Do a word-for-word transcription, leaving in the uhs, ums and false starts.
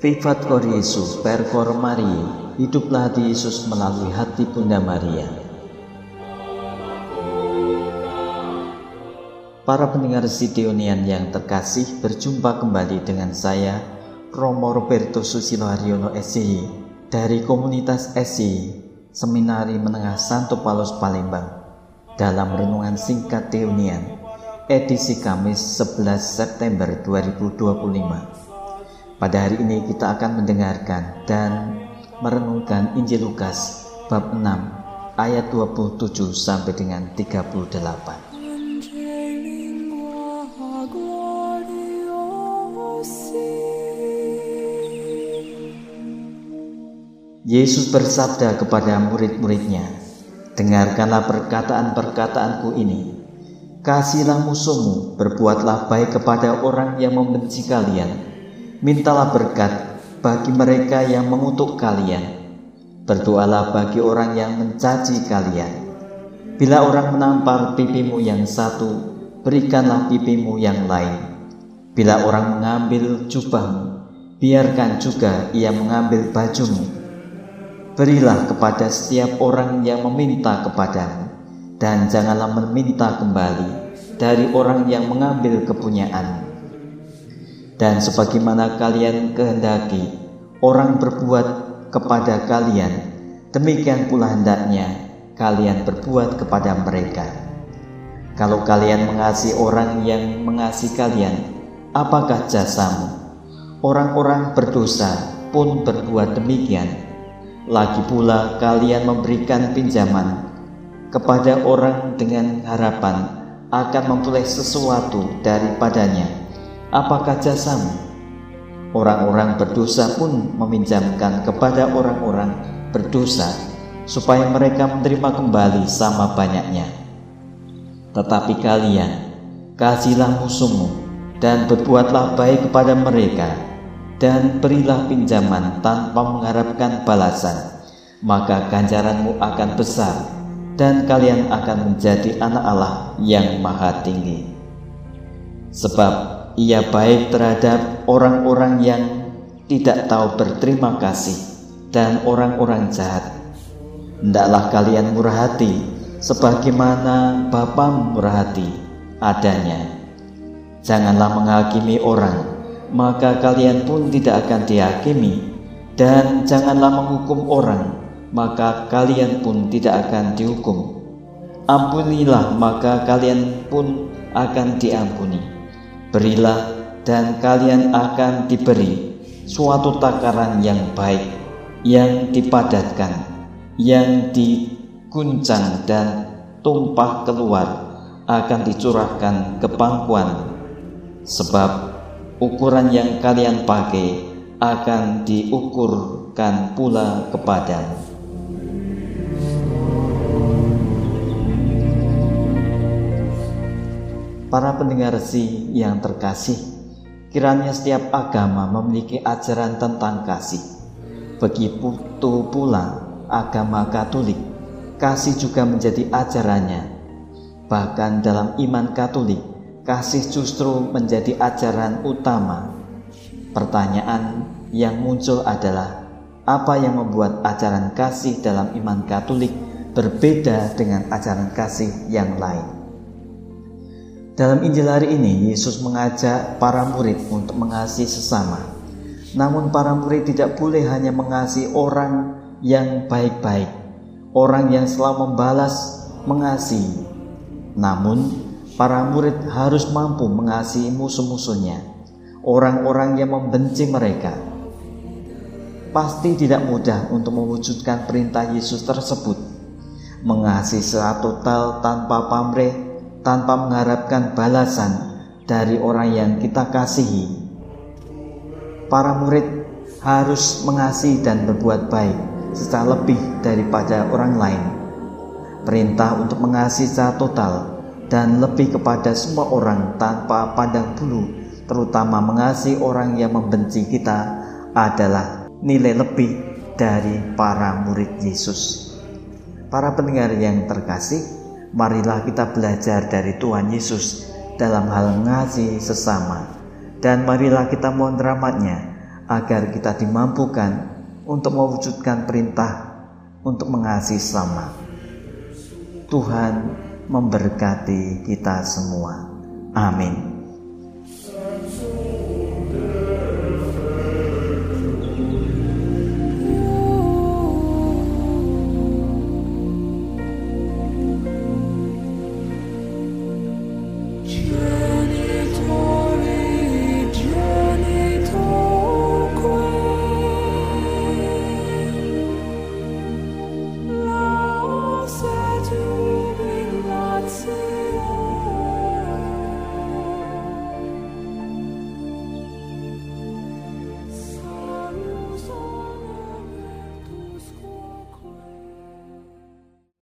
Vivat Cor Yesus, per Cor Mariae, hiduplah hati Yesus melalui hati Bunda Maria. Para pendengar Sidonian yang terkasih, berjumpa kembali dengan saya, Romo Roberto Susilo Haryono S Y dari komunitas S Y Seminari Menengah Santo Paulus Palembang dalam renungan singkat Deonian edisi Kamis sebelas September dua ribu dua puluh lima. Pada hari ini kita akan mendengarkan dan merenungkan Injil Lukas bab enam ayat dua puluh tujuh sampai dengan tiga puluh delapan. Yesus bersabda kepada murid-muridnya, "Dengarkanlah perkataan-perkataanku ini. Kasihilah musuhmu, berbuatlah baik kepada orang yang membenci kalian, mintalah berkat bagi mereka yang mengutuk kalian, berdoalah bagi orang yang mencaci kalian. Bila orang menampar pipimu yang satu, berikanlah pipimu yang lain. Bila orang mengambil jubahmu, biarkan juga ia mengambil bajumu. Berilah kepada setiap orang yang meminta kepadamu, dan janganlah meminta kembali dari orang yang mengambil kepunyaanmu. Dan sebagaimana kalian kehendaki orang berbuat kepada kalian, demikian pula hendaknya kalian berbuat kepada mereka. Kalau kalian mengasihi orang yang mengasihi kalian, apakah jasamu? Orang-orang berdosa pun berbuat demikian. Lagi pula kalian memberikan pinjaman kepada orang dengan harapan akan memperoleh sesuatu daripadanya. Apakah jasamu? Orang-orang berdosa pun meminjamkan kepada orang-orang berdosa supaya mereka menerima kembali sama banyaknya. Tetapi kalian, kasihilah musuhmu dan berbuatlah baik kepada mereka, dan berilah pinjaman tanpa mengharapkan balasan, maka ganjaranmu akan besar, dan kalian akan menjadi anak Allah yang maha tinggi. Sebab ia baik terhadap orang-orang yang tidak tahu berterima kasih dan orang-orang jahat. Hendaklah kalian murah hati, sebagaimana Bapamu murah hati adanya. Janganlah menghakimi orang, maka kalian pun tidak akan dihakimi, dan janganlah menghukum orang, maka kalian pun tidak akan dihukum. Ampunilah, maka kalian pun akan diampuni. Berilah, dan kalian akan diberi suatu takaran yang baik, yang dipadatkan, yang diguncang dan tumpah keluar, akan dicurahkan ke pangkuan. Sebab ukuran yang kalian pakai akan diukurkan pula kepadamu." Para pendengar Si yang terkasih, kiranya setiap agama memiliki ajaran tentang kasih. Begitu pula agama Katolik, kasih juga menjadi ajarannya. Bahkan dalam iman Katolik, kasih justru menjadi ajaran utama. Pertanyaan yang muncul adalah, apa yang membuat ajaran kasih dalam iman Katolik berbeda dengan ajaran kasih yang lain? Dalam Injil hari ini, Yesus mengajak para murid untuk mengasihi sesama. Namun para murid tidak boleh hanya mengasihi orang yang baik-baik, orang yang selalu membalas mengasihi. Namun para murid harus mampu mengasihi musuh-musuhnya, orang-orang yang membenci mereka. Pasti tidak mudah untuk mewujudkan perintah Yesus tersebut, mengasihi secara total tanpa pamrih, tanpa mengharapkan balasan dari orang yang kita kasihi. Para murid harus mengasihi dan berbuat baik secara lebih daripada orang lain. Perintah untuk mengasihi secara total dan lebih kepada semua orang tanpa pandang bulu, terutama mengasihi orang yang membenci kita, adalah nilai lebih dari para murid Yesus. Para pendengar yang terkasih, marilah kita belajar dari Tuhan Yesus dalam hal mengasihi sesama, dan marilah kita mohon rahmat-Nya agar kita dimampukan untuk mewujudkan perintah untuk mengasihi sesama. Tuhan memberkati kita semua. Amin.